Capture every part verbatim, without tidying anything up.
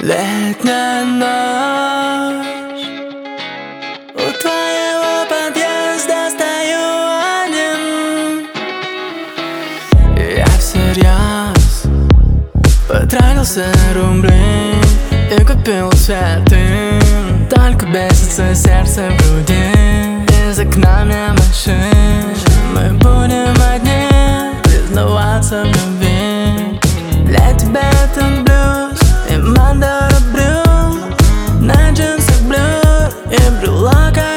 Летняя ночь, у твоего подъезда стою один. Я всерьез потратился рубли и купил цветы. Только бесится сердце в груди. Из окна мне машин. Мы будем одни, признаваться в любви. Для тебя этот блюз и Мандора Брю. На джинсах блюр и брелок I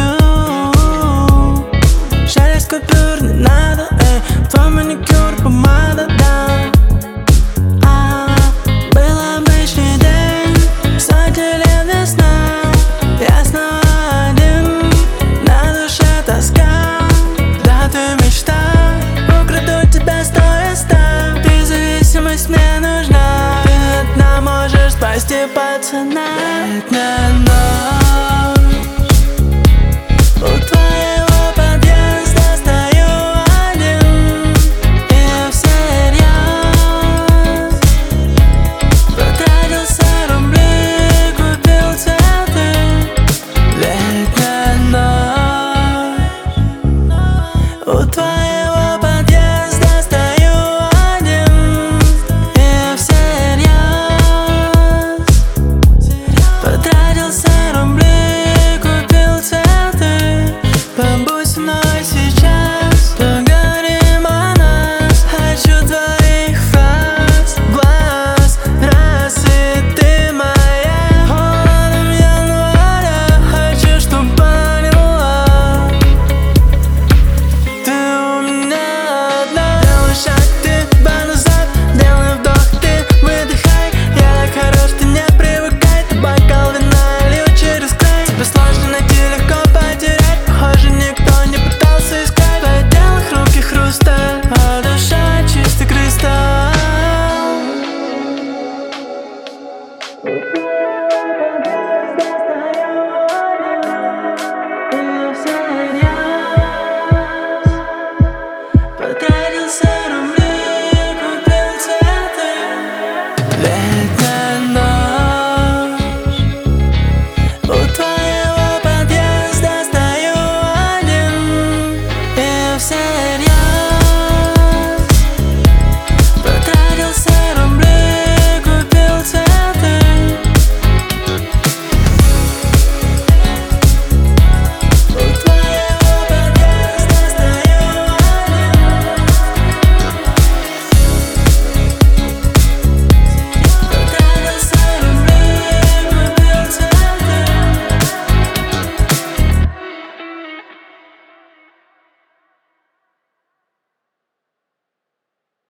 love you. Шесть купюр не надо, эй. Твой маникюр, помада, да. А, был обычный день, сотни лет весна. Я снова один, на душе тоска. Да, ты мечта, украду тебя стоя ста. Ты зависимость мне нужна. Ты одна можешь спасти пацана. Летняя ночь, у твоего подъезда стою один. И я всерьез потратился рубли, купил цветы. Летняя ночь, у твоего подъезда стою один. И я всерьез потратился рубли, купил цветы. Побудь со мной сейчас, поговорим о нас. Хочу твоих фраз, глаз, раз, и ты моя. Холодом января, хочу, чтоб поняла. Ты у меня одна. Делай шаг, ты два назад. Делай вдох, ты выдыхай. Я так хорош, ты не привыкай. Ты бокал вина лью через край. Тебя сложно найти, легко потерять. Похоже, никто не пытался искать. В отделах руки хрусталь, а душа чистый кристалл. Потратился рубли, купил цветы.